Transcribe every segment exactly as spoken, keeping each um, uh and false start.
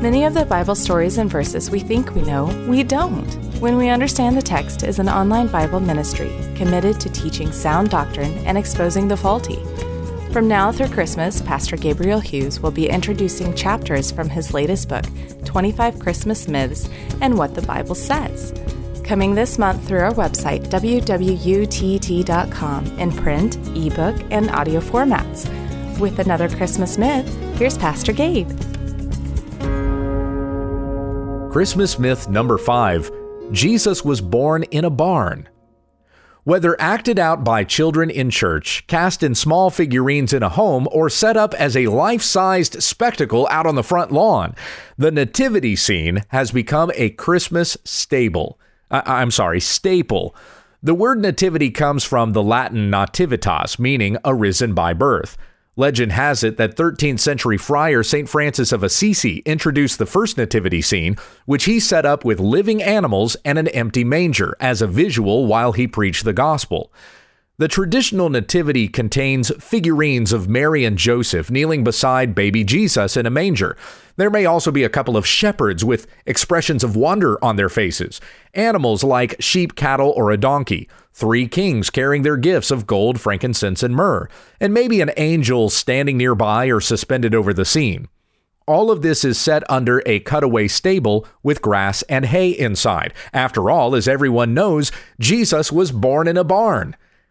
Many of the Bible stories and verses we think we know, we don't. When We Understand the Text is an online Bible ministry committed to teaching sound doctrine and exposing the faulty. From now through Christmas, Pastor Gabriel Hughes will be introducing chapters from his latest book, twenty-five Christmas Myths and What the Bible Says. Coming this month through our website, w w u t t dot com, in print, ebook, and audio formats. With another Christmas myth, here's Pastor Gabe. Christmas myth number five, Jesus was born in a barn. Whether acted out by children in church, cast in small figurines in a home, or set up as a life-sized spectacle out on the front lawn, the nativity scene has become a Christmas stable. Uh, I'm sorry, staple. The word nativity comes from the Latin nativitas, meaning arisen by birth. Legend has it that thirteenth century friar Saint Francis of Assisi introduced the first nativity scene, which he set up with living animals and an empty manger as a visual while he preached the gospel. The traditional nativity contains figurines of Mary and Joseph kneeling beside baby Jesus in a manger. There may also be a couple of shepherds with expressions of wonder on their faces, animals like sheep, cattle, or a donkey, three kings carrying their gifts of gold, frankincense, and myrrh, and maybe an angel standing nearby or suspended over the scene. All of this is set under a cutaway stable with grass and hay inside. After all, as everyone knows, Jesus was born in a barn.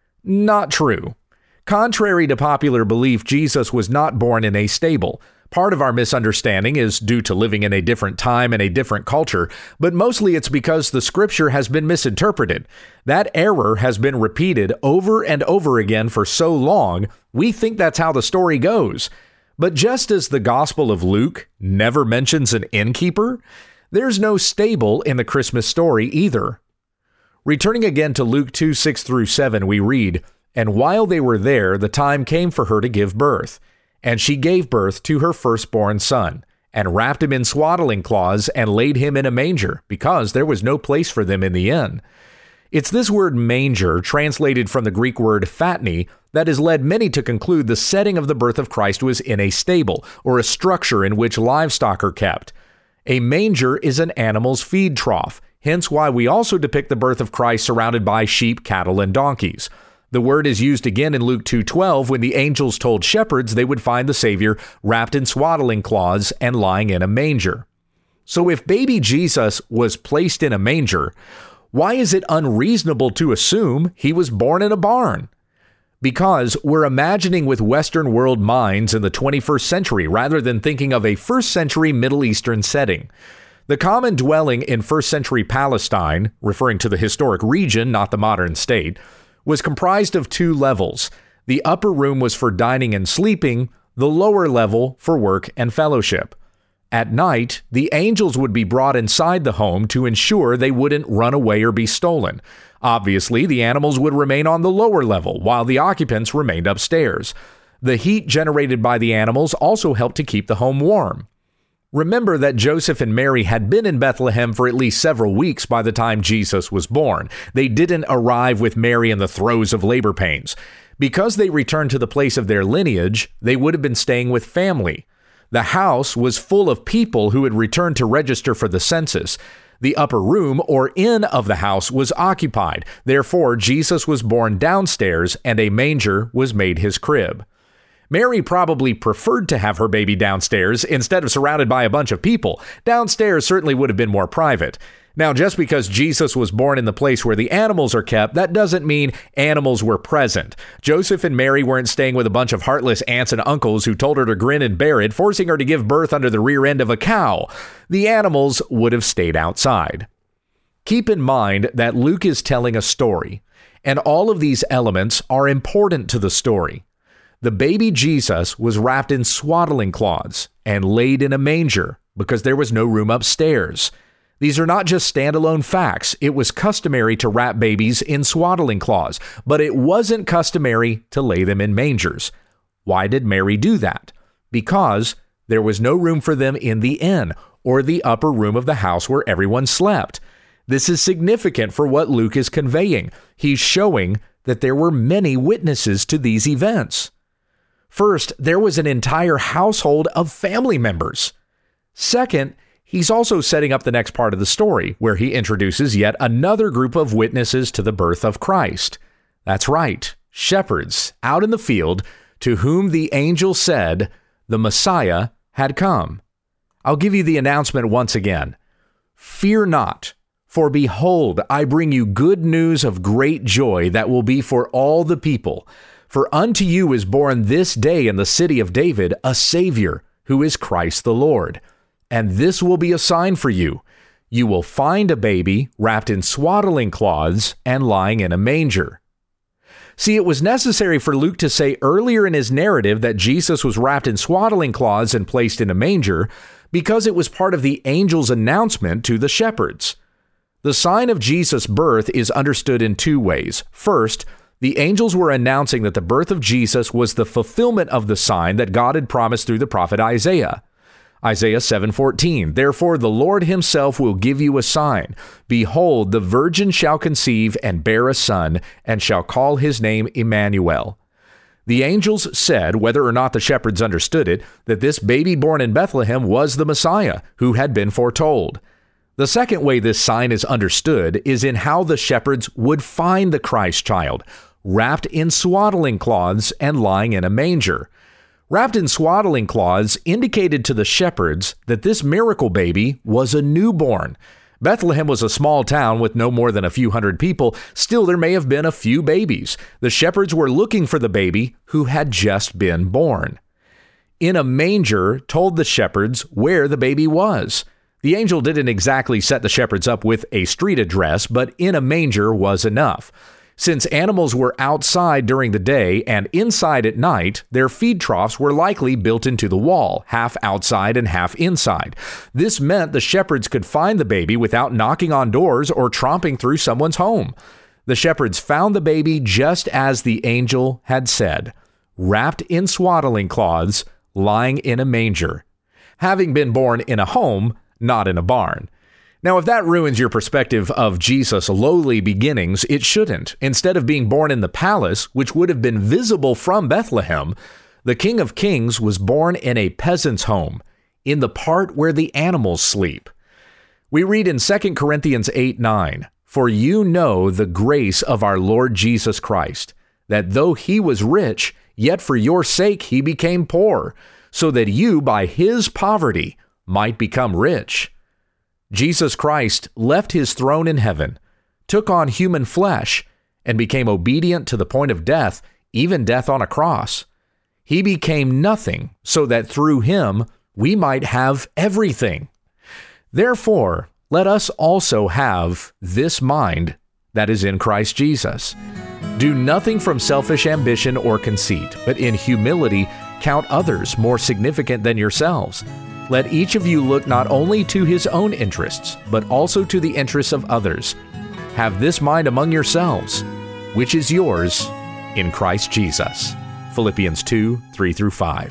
Not true. Contrary to popular belief, Jesus was not born in a stable. Part of our misunderstanding is due to living in a different time and a different culture, but mostly it's because the scripture has been misinterpreted. That error has been repeated over and over again for so long, we think that's how the story goes. But just as the Gospel of Luke never mentions an innkeeper, there's no stable in the Christmas story either. Returning again to Luke two, six through seven, we read, "And while they were there, the time came for her to give birth. And she gave birth to her firstborn son, and wrapped him in swaddling cloths, and laid him in a manger, because there was no place for them in the inn." It's this word manger, translated from the Greek word phatni, that has led many to conclude the setting of the birth of Christ was in a stable, or a structure in which livestock are kept. A manger is an animal's feed trough, hence why we also depict the birth of Christ surrounded by sheep, cattle, and donkeys. The word is used again in Luke two twelve when the angels told shepherds they would find the Savior wrapped in swaddling cloths and lying in a manger. So if baby Jesus was placed in a manger, why is it unreasonable to assume he was born in a barn? Because we're imagining with Western world minds in the twenty-first century rather than thinking of a first century Middle Eastern setting. The common dwelling in first century Palestine, referring to the historic region, not the modern state, was comprised of two levels. The upper room was for dining and sleeping, the lower level for work and fellowship. At night, the angels would be brought inside the home to ensure they wouldn't run away or be stolen. Obviously, the animals would remain on the lower level while the occupants remained upstairs. The heat generated by the animals also helped to keep the home warm. Remember that Joseph and Mary had been in Bethlehem for at least several weeks by the time Jesus was born. They didn't arrive with Mary in the throes of labor pains. Because they returned to the place of their lineage, they would have been staying with family. The house was full of people who had returned to register for the census. The upper room or inn of the house was occupied. Therefore, Jesus was born downstairs and a manger was made his crib. Mary probably preferred to have her baby downstairs instead of surrounded by a bunch of people. Downstairs certainly would have been more private. Now, just because Jesus was born in the place where the animals are kept, that doesn't mean animals were present. Joseph and Mary weren't staying with a bunch of heartless aunts and uncles who told her to grin and bear it, forcing her to give birth under the rear end of a cow. The animals would have stayed outside. Keep in mind that Luke is telling a story, and all of these elements are important to the story. The baby Jesus was wrapped in swaddling cloths and laid in a manger because there was no room upstairs. These are not just standalone facts. It was customary to wrap babies in swaddling cloths, but it wasn't customary to lay them in mangers. Why did Mary do that? Because there was no room for them in the inn or the upper room of the house where everyone slept. This is significant for what Luke is conveying. He's showing that there were many witnesses to these events. First, there was an entire household of family members. Second, He's also setting up the next part of the story, where he introduces yet another group of witnesses to the birth of Christ. That's right, shepherds out in the field to whom the angel said the Messiah had come. I'll give you the announcement once again. Fear not, for behold, I bring you good news of great joy that will be for all the people. For unto you is born this day in the city of David a Savior, who is Christ the Lord. And this will be a sign for you. You will find a baby wrapped in swaddling cloths and lying in a manger. See, it was necessary for Luke to say earlier in his narrative that Jesus was wrapped in swaddling cloths and placed in a manger because it was part of the angel's announcement to the shepherds. The sign of Jesus' birth is understood in two ways. First, the angels were announcing that the birth of Jesus was the fulfillment of the sign that God had promised through the prophet Isaiah. Isaiah seven fourteen, therefore the Lord himself will give you a sign. Behold, the virgin shall conceive and bear a son, and shall call his name Emmanuel. The angels said, whether or not the shepherds understood it, that this baby born in Bethlehem was the Messiah who had been foretold. The second way this sign is understood is in how the shepherds would find the Christ child, wrapped in swaddling cloths and lying in a manger. Wrapped in swaddling cloths indicated to the shepherds that this miracle baby was a newborn. Bethlehem was a small town with no more than a few hundred people. Still, there may have been a few babies. The shepherds were looking for the baby who had just been born. In a manger told the shepherds where the baby was. The angel didn't exactly set the shepherds up with a street address, but in a manger was enough. Since animals were outside during the day and inside at night, their feed troughs were likely built into the wall, half outside and half inside. This meant the shepherds could find the baby without knocking on doors or tromping through someone's home. The shepherds found the baby just as the angel had said, wrapped in swaddling cloths, lying in a manger, having been born in a home, not in a barn. Now, if that ruins your perspective of Jesus' lowly beginnings, it shouldn't. Instead of being born in the palace, which would have been visible from Bethlehem, the King of Kings was born in a peasant's home, in the part where the animals sleep. We read in Second Corinthians eight nine, for you know the grace of our Lord Jesus Christ, that though he was rich, yet for your sake he became poor, so that you by his poverty might become rich. Jesus Christ left his throne in heaven, took on human flesh, and became obedient to the point of death, even death on a cross. He became nothing so that through him we might have everything. Therefore, let us also have this mind that is in Christ Jesus. Do nothing from selfish ambition or conceit, but in humility count others more significant than yourselves. Let each of you look not only to his own interests, but also to the interests of others. Have this mind among yourselves, which is yours in Christ Jesus. Philippians two, three through five.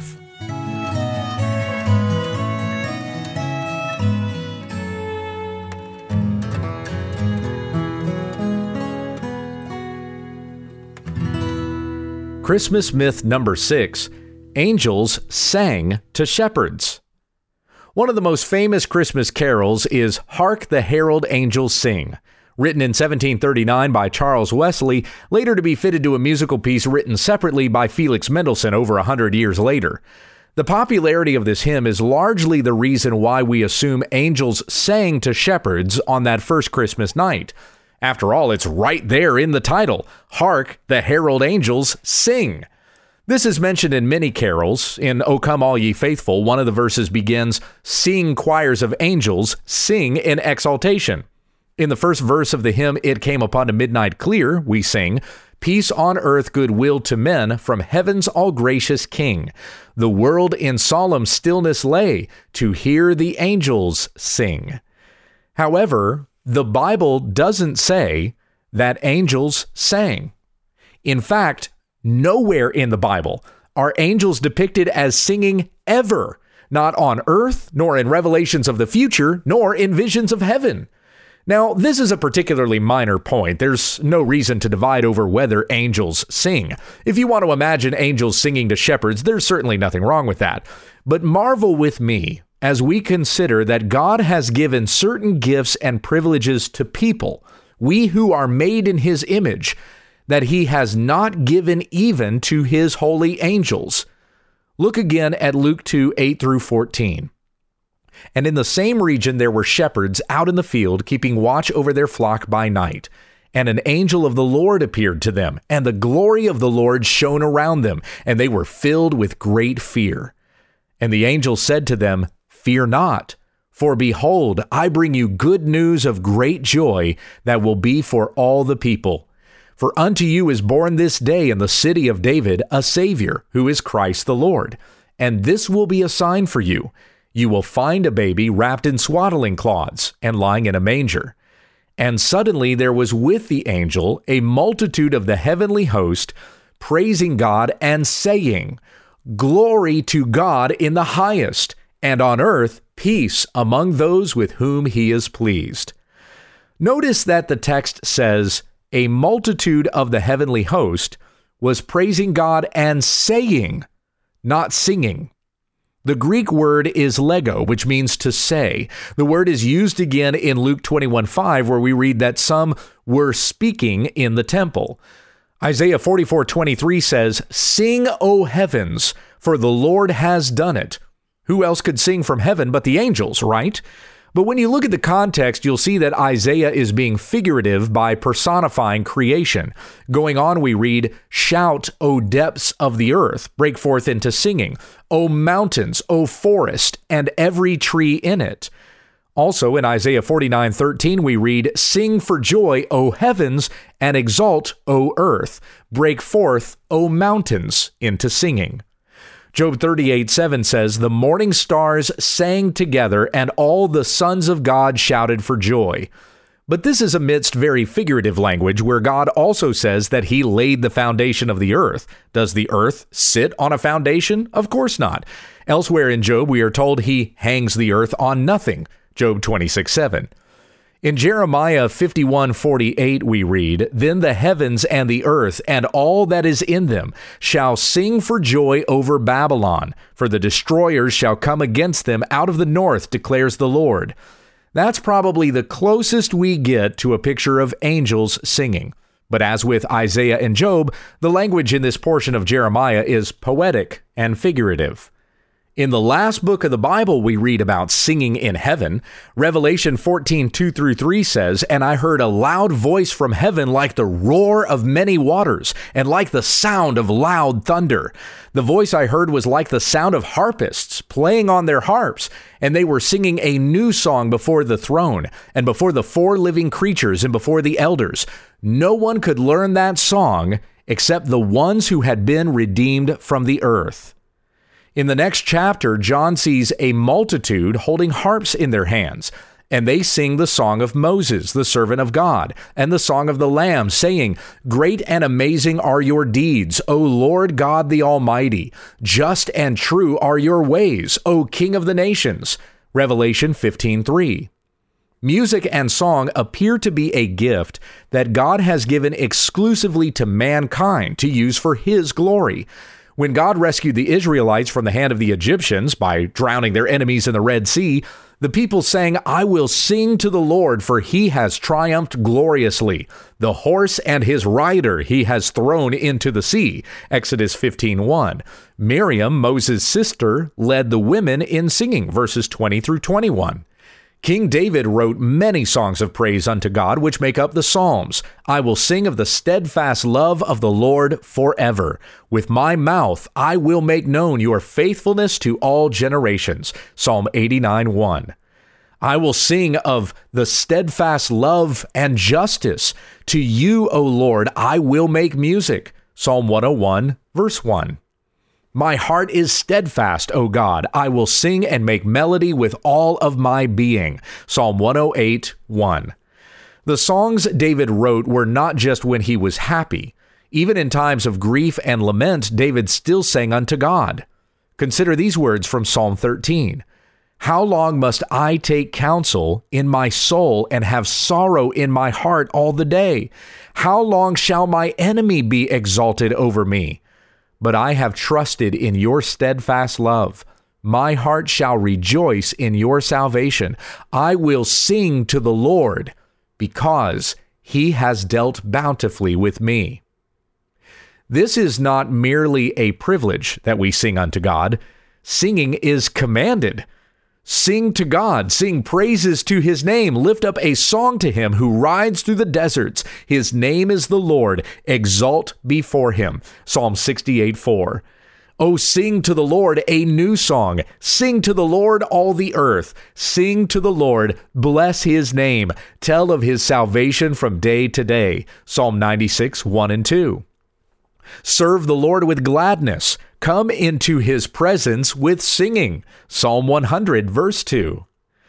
Christmas myth number six, angels sang to shepherds. One of the most famous Christmas carols is Hark the Herald Angels Sing, written in seventeen thirty-nine by Charles Wesley, later to be fitted to a musical piece written separately by Felix Mendelssohn over a hundred years later. The popularity of this hymn is largely the reason why we assume angels sang to shepherds on that first Christmas night. After all, it's right there in the title, Hark the Herald Angels Sing. This is mentioned in many carols. In O Come All Ye Faithful, one of the verses begins, Sing choirs of angels, sing in exaltation. In the first verse of the hymn, It Came Upon a Midnight Clear, we sing, Peace on earth, goodwill to men, from heaven's all-gracious King. The world in solemn stillness lay, to hear the angels sing. However, the Bible doesn't say that angels sang. In fact, nowhere in the Bible are angels depicted as singing ever, not on earth, nor in revelations of the future, nor in visions of heaven. Now, this is a particularly minor point. There's no reason to divide over whether angels sing. If you want to imagine angels singing to shepherds, there's certainly nothing wrong with that. But marvel with me as we consider that God has given certain gifts and privileges to people, we who are made in his image, that he has not given even to his holy angels. Look again at Luke two, eight through fourteen. And in the same region there were shepherds out in the field, keeping watch over their flock by night. And an angel of the Lord appeared to them, and the glory of the Lord shone around them, and they were filled with great fear. And the angel said to them, Fear not, for behold, I bring you good news of great joy that will be for all the people. For unto you is born this day in the city of David a Savior, who is Christ the Lord. And this will be a sign for you. You will find a baby wrapped in swaddling cloths and lying in a manger. And suddenly there was with the angel a multitude of the heavenly host, praising God and saying, Glory to God in the highest, and on earth peace among those with whom he is pleased. Notice that the text says, a multitude of the heavenly host was praising God and saying, not singing. The Greek word is lego, which means to say. The word is used again in Luke twenty-one five, where we read that some were speaking in the temple. Isaiah forty-four twenty-three says, Sing, O heavens, for the Lord has done it. Who else could sing from heaven but the angels, right? But when you look at the context, you'll see that Isaiah is being figurative by personifying creation. Going on, we read, Shout, O depths of the earth, break forth into singing, O mountains, O forest, and every tree in it. Also in Isaiah forty-nine thirteen, we read, Sing for joy, O heavens, and exult, O earth. Break forth, O mountains, into singing. Job thirty-eight seven says, The morning stars sang together, and all the sons of God shouted for joy. But this is amidst very figurative language, where God also says that he laid the foundation of the earth. Does the earth sit on a foundation? Of course not. Elsewhere in Job, we are told he hangs the earth on nothing. Job twenty-six seven. In Jeremiah fifty-one forty-eight, we read, Then the heavens and the earth and all that is in them shall sing for joy over Babylon, for the destroyers shall come against them out of the north, declares the Lord. That's probably the closest we get to a picture of angels singing. But as with Isaiah and Job, the language in this portion of Jeremiah is poetic and figurative. In the last book of the Bible, we read about singing in heaven. Revelation fourteen two through three says, And I heard a loud voice from heaven like the roar of many waters, and like the sound of loud thunder. The voice I heard was like the sound of harpists playing on their harps, and they were singing a new song before the throne, and before the four living creatures, and before the elders. No one could learn that song except the ones who had been redeemed from the earth. In the next chapter, John sees a multitude holding harps in their hands, and they sing the song of Moses, the servant of God, and the song of the Lamb, saying, Great and amazing are your deeds, O Lord God the Almighty. Just and true are your ways, O King of the nations. Revelation fifteen three. Music and song appear to be a gift that God has given exclusively to mankind to use for his glory. When God rescued the Israelites from the hand of the Egyptians by drowning their enemies in the Red Sea, the people sang, I will sing to the Lord, for he has triumphed gloriously. The horse and his rider he has thrown into the sea. Exodus fifteen one. Miriam, Moses' sister, led the women in singing, verses twenty through twenty-one. King David wrote many songs of praise unto God, which make up the Psalms. I will sing of the steadfast love of the Lord forever. With my mouth I will make known your faithfulness to all generations. Psalm eighty-nine one. I will sing of the steadfast love and justice. To you, O Lord, I will make music. Psalm one oh one, verse one. My heart is steadfast, O God. I will sing and make melody with all of my being. Psalm one oh eight, one. The songs David wrote were not just when he was happy. Even in times of grief and lament, David still sang unto God. Consider these words from Psalm thirteen. How long must I take counsel in my soul and have sorrow in my heart all the day? How long shall my enemy be exalted over me? But I have trusted in your steadfast love. My heart shall rejoice in your salvation. I will sing to the Lord because he has dealt bountifully with me. This is not merely a privilege that we sing unto God. Singing is commanded. Sing to God, sing praises to his name, lift up a song to him who rides through the deserts. His name is the Lord, exalt before him. Psalm sixty-eight four. Oh, sing to the Lord a new song. Sing to the Lord all the earth. Sing to the Lord, bless his name. Tell of his salvation from day to day. Psalm ninety-six, one and two. Serve the Lord with gladness. Come into his presence with singing. Psalm one hundred, verse two.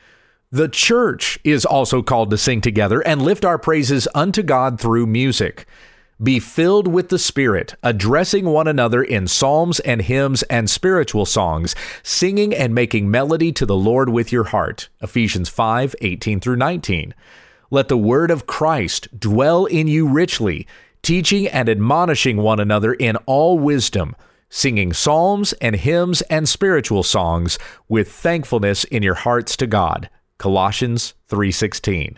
The church is also called to sing together and lift our praises unto God through music. Be filled with the Spirit, addressing one another in psalms and hymns and spiritual songs, singing and making melody to the Lord with your heart. Ephesians five, eighteen through nineteen. Let the word of Christ dwell in you richly, teaching and admonishing one another in all wisdom, singing psalms and hymns and spiritual songs with thankfulness in your hearts to God. Colossians three sixteen.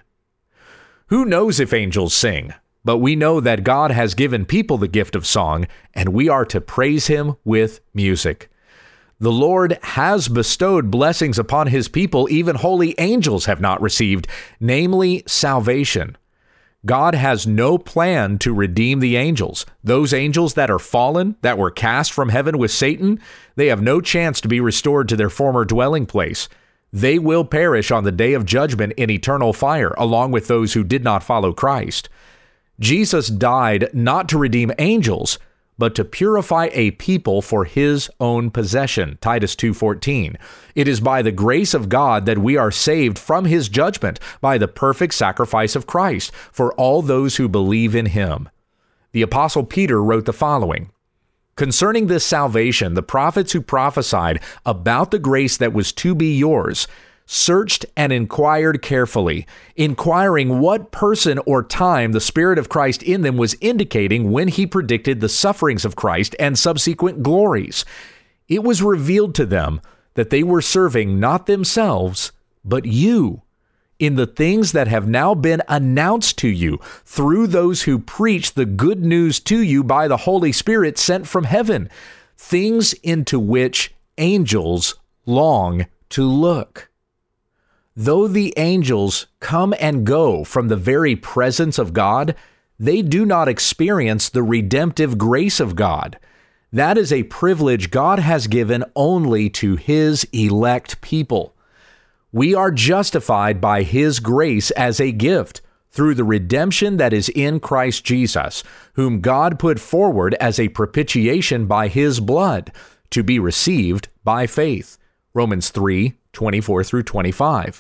Who knows if angels sing? But we know that God has given people the gift of song, and we are to praise him with music. The Lord has bestowed blessings upon his people even holy angels have not received, namely salvation. God has no plan to redeem the angels. Those angels that are fallen, that were cast from heaven with Satan, they have no chance to be restored to their former dwelling place. They will perish on the day of judgment in eternal fire, along with those who did not follow Christ. Jesus died not to redeem angels, but to purify a people for his own possession. Titus two fourteen. It is by the grace of God that we are saved from his judgment by the perfect sacrifice of Christ for all those who believe in him. The Apostle Peter wrote the following: Concerning this salvation, the prophets who prophesied about the grace that was to be yours searched and inquired carefully, inquiring what person or time the Spirit of Christ in them was indicating when he predicted the sufferings of Christ and subsequent glories. It was revealed to them that they were serving not themselves, but you, in the things that have now been announced to you through those who preach the good news to you by the Holy Spirit sent from heaven, things into which angels long to look. Though the angels come and go from the very presence of God, they do not experience the redemptive grace of God. That is a privilege God has given only to his elect people. We are justified by his grace as a gift through the redemption that is in Christ Jesus, whom God put forward as a propitiation by his blood, to be received by faith. Romans three, twenty-four through twenty-five.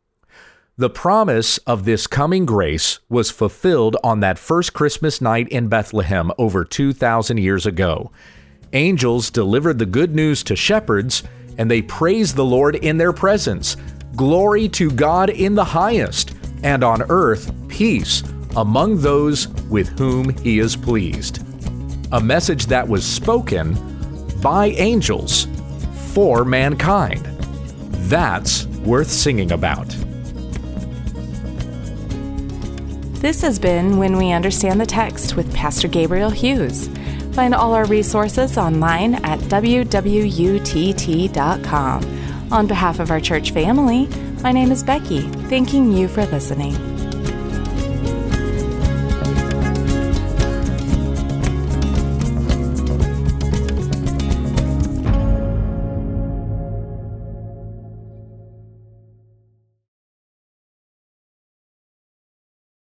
The promise of this coming grace was fulfilled on that first Christmas night in Bethlehem over two thousand years ago. Angels delivered the good news to shepherds, and they praised the Lord in their presence. Glory to God in the highest, and on earth peace among those with whom he is pleased. A message that was spoken by angels for mankind. That's worth singing about. This has been When We Understand the Text with Pastor Gabriel Hughes. Find all our resources online at w w u t t dot com. On behalf of our church family, my name is Becky, thanking you for listening.